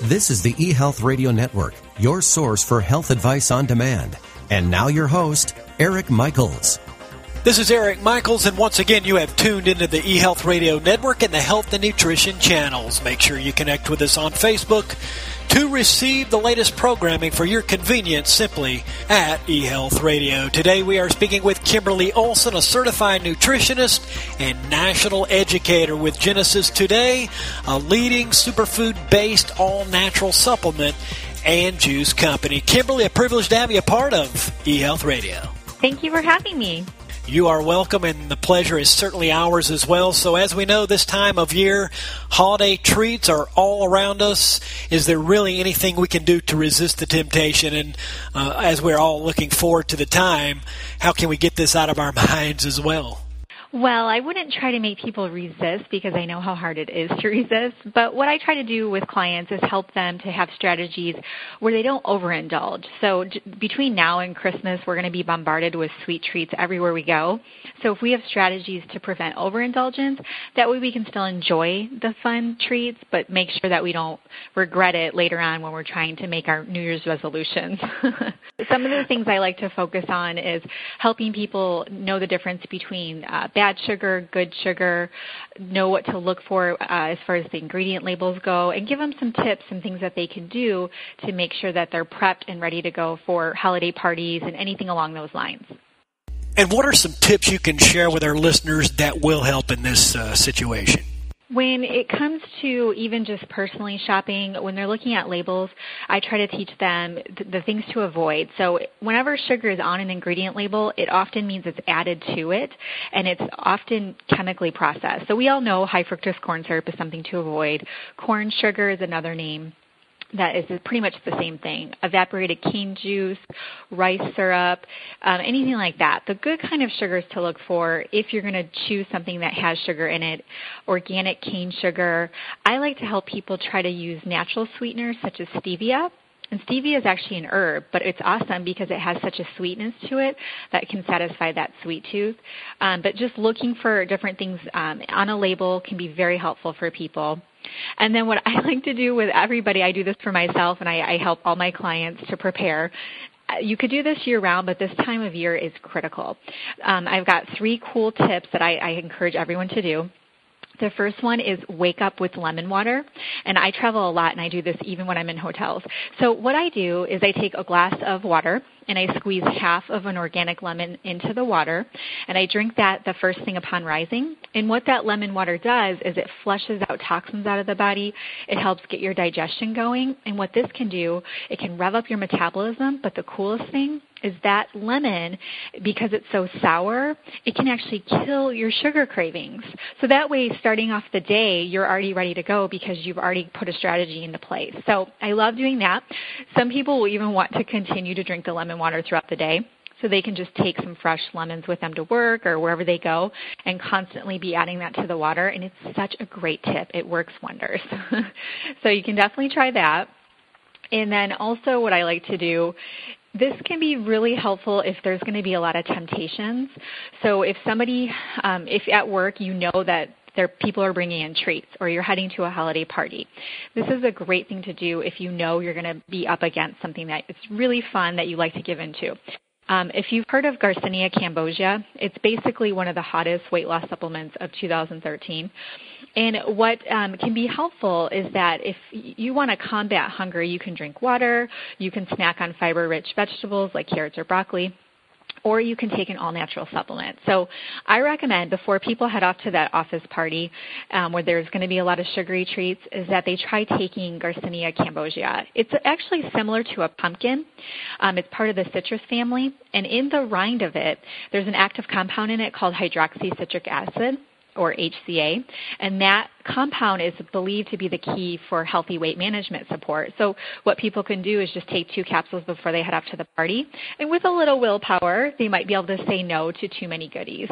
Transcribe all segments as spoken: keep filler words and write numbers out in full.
This is the eHealth Radio Network, your source for health advice on demand. And now your host, Eric Michaels. This is Eric Michaels, and once again, you have tuned into the eHealth Radio Network and the Health and Nutrition channels. Make sure you connect with us on Facebook to receive the latest programming for your convenience simply at eHealth Radio. Today, we are speaking with Kimberly Olson, a certified nutritionist and national educator with Genesis Today, a leading superfood-based all-natural supplement and juice company. Kimberly, a privilege to have you a part of eHealth Radio. Thank you for having me. You are welcome, and the pleasure is certainly ours as well. So as we know, this time of year, holiday treats are all around us. Is there really anything we can do to resist the temptation? And uh, as we're all looking forward to the time, how can we get this out of our minds as well? Well, I wouldn't try to make people resist because I know how hard it is to resist. But what I try to do with clients is help them to have strategies where they don't overindulge. So j- between now and Christmas, we're going to be bombarded with sweet treats everywhere we go. So if we have strategies to prevent overindulgence, that way we can still enjoy the fun treats, but make sure that we don't regret it later on when we're trying to make our New Year's resolutions. Some of the things I like to focus on is helping people know the difference between uh, bad sugar, good sugar, know what to look for uh, as far as the ingredient labels go, and give them some tips and things that they can do to make sure that they're prepped and ready to go for holiday parties and anything along those lines. And what are some tips you can share with our listeners that will help in this uh, situation? When it comes to even just personally shopping, when they're looking at labels, I try to teach them th- the things to avoid. So whenever sugar is on an ingredient label, it often means it's added to it, and it's often chemically processed. So we all know high fructose corn syrup is something to avoid. Corn sugar is another name. That is pretty much the same thing. Evaporated cane juice, rice syrup, um, anything like that. The good kind of sugars to look for if you're going to choose something that has sugar in it, organic cane sugar. I like to help people try to use natural sweeteners such as stevia. And stevia is actually an herb, but it's awesome because it has such a sweetness to it that can satisfy that sweet tooth. Um, but just looking for different things um, on a label can be very helpful for people. And then what I like to do with everybody, I do this for myself, and I, I help all my clients to prepare. You could do this year-round, but this time of year is critical. Um, I've got three cool tips that I, I encourage everyone to do. The first one is wake up with lemon water, and I travel a lot, and I do this even when I'm in hotels. So what I do is I take a glass of water, and I squeeze half of an organic lemon into the water, and I drink that the first thing upon rising. And what that lemon water does is it flushes out toxins out of the body. It helps get your digestion going, and what this can do, it can rev up your metabolism, but the coolest thing is that lemon, because it's so sour, it can actually kill your sugar cravings. So that way, starting off the day, you're already ready to go because you've already put a strategy into place. So I love doing that. Some people will even want to continue to drink the lemon water throughout the day. So they can just take some fresh lemons with them to work or wherever they go and constantly be adding that to the water. And it's such a great tip. It works wonders. So you can definitely try that. And then also what I like to do, this can be really helpful if there's going to be a lot of temptations. So if somebody, um, if at work you know that there people are bringing in treats or you're heading to a holiday party, this is a great thing to do if you know you're going to be up against something that is really fun that you like to give into. Um, if you've heard of Garcinia cambogia, it's basically one of the hottest weight loss supplements of two thousand thirteen. And what um, can be helpful is that if you want to combat hunger, you can drink water, you can snack on fiber-rich vegetables like carrots or broccoli, or you can take an all-natural supplement. So I recommend before people head off to that office party um, where there's going to be a lot of sugary treats is that they try taking Garcinia cambogia. It's actually similar to a pumpkin. Um, it's part of the citrus family, and in the rind of it, there's an active compound in it called hydroxycitric acid, or H C A, and that compound is believed to be the key for healthy weight management support. So what people can do is just take two capsules before they head off to the party, and with a little willpower, they might be able to say no to too many goodies.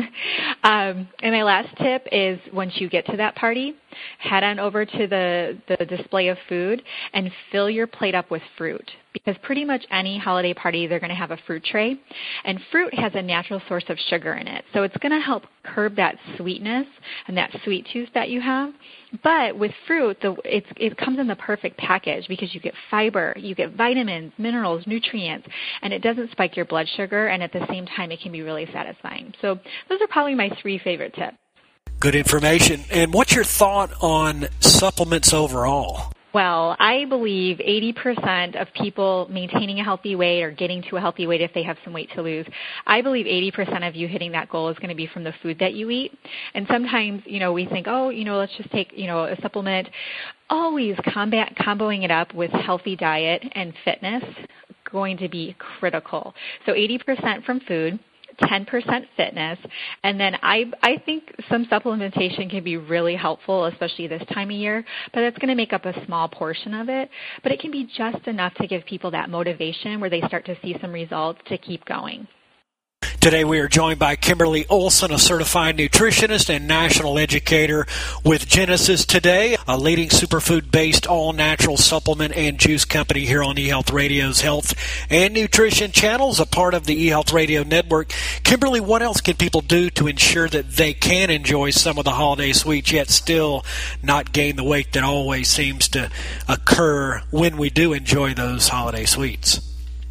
um, and my last tip is once you get to that party, head on over to the, the display of food and fill your plate up with fruit, because pretty much any holiday party, they're going to have a fruit tray, and fruit has a natural source of sugar in it. So it's going to help curb that sweetness and that sweet tooth that you have. But with fruit, the, it's, it comes in the perfect package because you get fiber, you get vitamins, minerals, nutrients, and it doesn't spike your blood sugar, and at the same time it can be really satisfying. So those are probably my three favorite tips. Good information. And what's your thought on supplements overall? Well, I believe eighty percent of people maintaining a healthy weight or getting to a healthy weight if they have some weight to lose, I believe eighty percent of you hitting that goal is going to be from the food that you eat. And sometimes, you know, we think, oh, you know, let's just take, you know, a supplement. Always combat, comboing it up with healthy diet and fitness going to be critical. So eighty percent from food, ten percent fitness, and then I I think some supplementation can be really helpful, especially this time of year, but that's going to make up a small portion of it, but it can be just enough to give people that motivation where they start to see some results to keep going. Today we are joined by Kimberly Olson, a certified nutritionist and national educator with Genesis Today, a leading superfood-based all-natural supplement and juice company here on eHealth Radio's Health and Nutrition channels, a part of the eHealth Radio Network. Kimberly, what else can people do to ensure that they can enjoy some of the holiday sweets yet still not gain the weight that always seems to occur when we do enjoy those holiday sweets?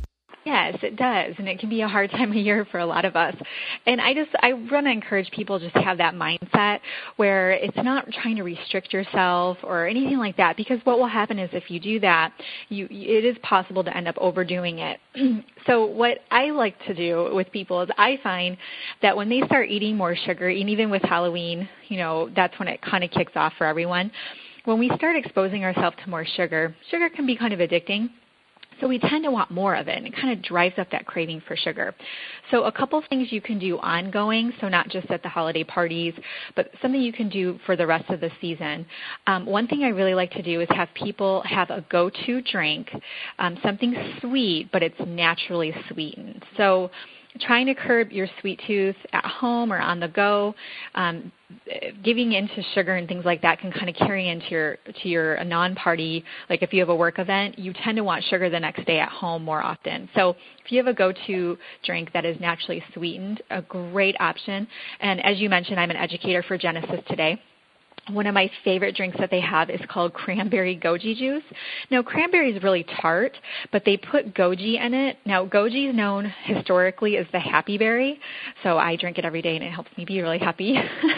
Yes, it does, and it can be a hard time of year for a lot of us. And I just, I want to encourage people just to have that mindset where it's not trying to restrict yourself or anything like that, because what will happen is if you do that, you, it is possible to end up overdoing it. So what I like to do with people is I find that when they start eating more sugar, and even with Halloween, you know, that's when it kind of kicks off for everyone. When we start exposing ourselves to more sugar, sugar can be kind of addicting. So we tend to want more of it, and it kind of drives up that craving for sugar. So a couple things you can do ongoing, so not just at the holiday parties, but something you can do for the rest of the season. Um, one thing I really like to do is have people have a go-to drink, um, something sweet, but it's naturally sweetened. So trying to curb your sweet tooth at home or on the go, um, giving into sugar and things like that can kind of carry into your to your non-party. Like if you have a work event, you tend to want sugar the next day at home more often. So if you have a go-to drink that is naturally sweetened, a great option. And as you mentioned, I'm an educator for Genesis Today. One of my favorite drinks that they have is called cranberry goji juice. Now, cranberry is really tart, but they put goji in it. Now, goji is known historically as the happy berry, so I drink it every day, and it helps me be really happy.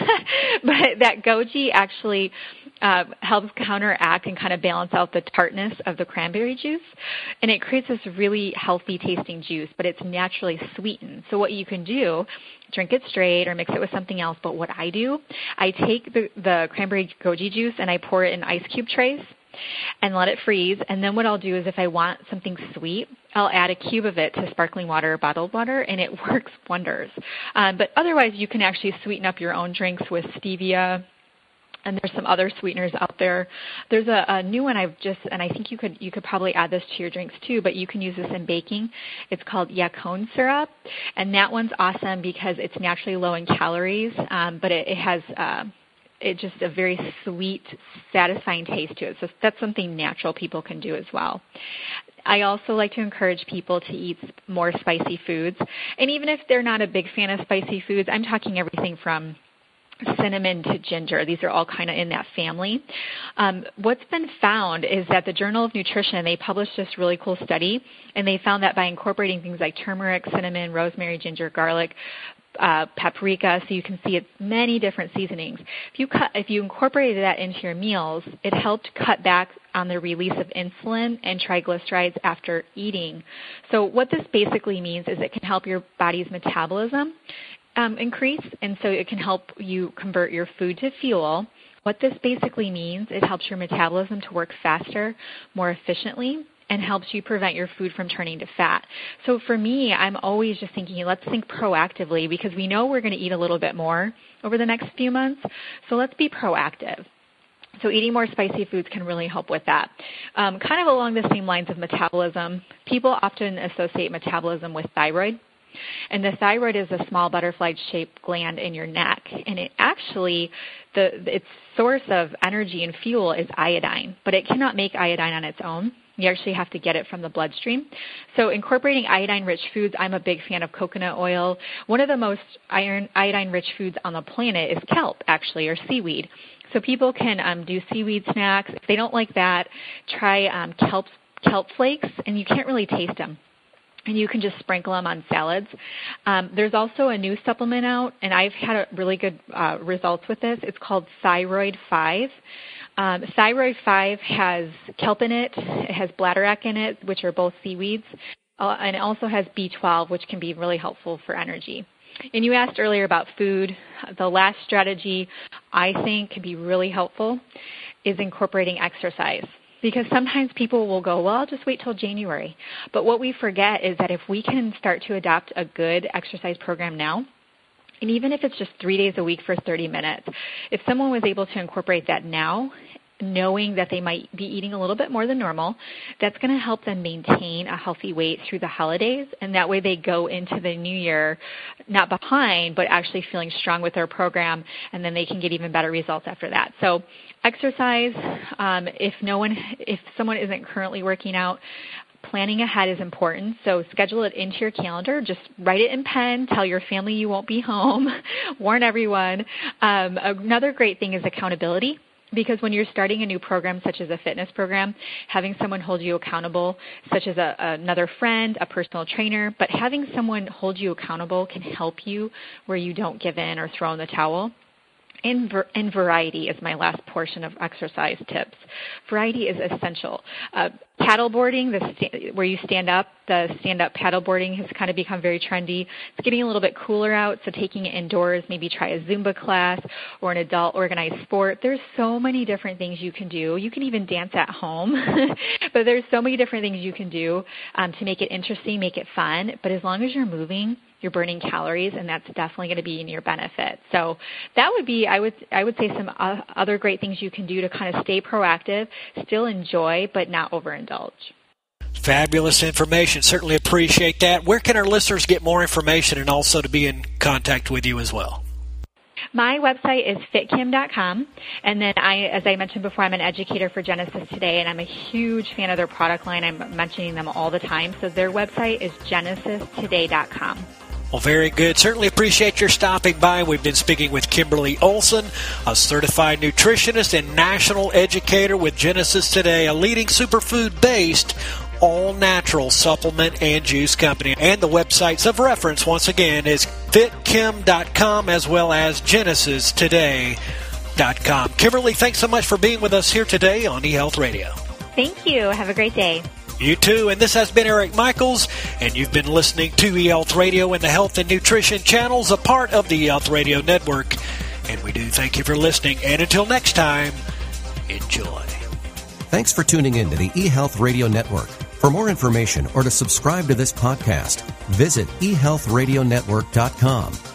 But that goji actually uh, helps counteract and kind of balance out the tartness of the cranberry juice, and it creates this really healthy-tasting juice, but it's naturally sweetened. So what you can do, drink it straight or mix it with something else, but what I do, I take the, the cranberry goji juice and I pour it in ice cube trays and let it freeze. And then what I'll do is if I want something sweet, I'll add a cube of it to sparkling water or bottled water, and it works wonders. Um, but otherwise, you can actually sweeten up your own drinks with stevia, and there's some other sweeteners out there. There's a, a new one I've just, and I think you could you could probably add this to your drinks too, but you can use this in baking. It's called Yacon syrup, and that one's awesome because it's naturally low in calories, um, but it, it has uh, it just a very sweet, satisfying taste to it. So that's something natural people can do as well. I also like to encourage people to eat more spicy foods, and even if they're not a big fan of spicy foods, I'm talking everything from cinnamon to ginger. These are all kind of in that family. Um, what's been found is that the Journal of Nutrition, they published this really cool study, and they found that by incorporating things like turmeric, cinnamon, rosemary, ginger, garlic, uh, paprika, so you can see it's many different seasonings. If you cut, if you incorporated that into your meals, it helped cut back on the release of insulin and triglycerides after eating. So what this basically means is it can help your body's metabolism Um, increase, and so it can help you convert your food to fuel. What this basically means, it helps your metabolism to work faster, more efficiently, and helps you prevent your food from turning to fat. So for me, I'm always just thinking, let's think proactively, because we know we're going to eat a little bit more over the next few months, so let's be proactive. So eating more spicy foods can really help with that. Um, kind of along the same lines of metabolism, people often associate metabolism with thyroid. And the thyroid is a small butterfly-shaped gland in your neck, and it actually, the its source of energy and fuel is iodine, but it cannot make iodine on its own. You actually have to get it from the bloodstream. So incorporating iodine-rich foods, I'm a big fan of coconut oil. One of the most iron, iodine-rich foods on the planet is kelp, actually, or seaweed. So people can um, do seaweed snacks. If they don't like that, try um, kelp, kelp flakes, and you can't really taste them. And you can just sprinkle them on salads. Um, there's also a new supplement out, and I've had a really good uh, results with this. It's called Thyroid five. Um, Thyroid five has kelp in it. It has bladderwrack in it, which are both seaweeds. Uh, and it also has B twelve, which can be really helpful for energy. And you asked earlier about food. The last strategy I think can be really helpful is incorporating exercise. Because sometimes people will go, well, I'll just wait till January. But what we forget is that if we can start to adopt a good exercise program now, and even if it's just three days a week for thirty minutes, if someone was able to incorporate that now, knowing that they might be eating a little bit more than normal, that's going to help them maintain a healthy weight through the holidays, and that way they go into the new year not behind, but actually feeling strong with their program, and then they can get even better results after that. So exercise, um, if no one, if someone isn't currently working out, planning ahead is important, so schedule it into your calendar. Just write it in pen. Tell your family you won't be home. Warn everyone. Um, another great thing is accountability, because when you're starting a new program such as a fitness program, having someone hold you accountable, such as a, another friend, a personal trainer, but having someone hold you accountable can help you where you don't give in or throw in the towel. And, ver- and variety is my last portion of exercise tips. Variety is essential. Uh, paddleboarding, the sta- where you stand up, the stand-up paddleboarding has kind of become very trendy. It's getting a little bit cooler out, so taking it indoors, maybe try a Zumba class or an adult organized sport. There's so many different things you can do. You can even dance at home, but there's so many different things you can do um, to make it interesting, make it fun. But as long as you're moving, you're burning calories, and that's definitely going to be in your benefit. So that would be, I would I would say, some uh, other great things you can do to kind of stay proactive, still enjoy, but not overindulge. Fabulous information. Certainly appreciate that. Where can our listeners get more information and also to be in contact with you as well? My website is fit kim dot com, and then I, as I mentioned before, I'm an educator for Genesis Today, and I'm a huge fan of their product line. I'm mentioning them all the time, so their website is genesis today dot com. Well, very good. Certainly appreciate your stopping by. We've been speaking with Kimberly Olson, a certified nutritionist and national educator with Genesis Today, a leading superfood-based all-natural supplement and juice company. And the websites of reference, once again, is fit kim dot com as well as genesis today dot com. Kimberly, thanks so much for being with us here today on eHealth Radio. Thank you. Have a great day. You too. And this has been Eric Michaels, and you've been listening to eHealth Radio and the Health and Nutrition channels, a part of the eHealth Radio Network. And we do thank you for listening. And until next time, enjoy. Thanks for tuning in to the eHealth Radio Network. For more information or to subscribe to this podcast, visit e health radio network dot com.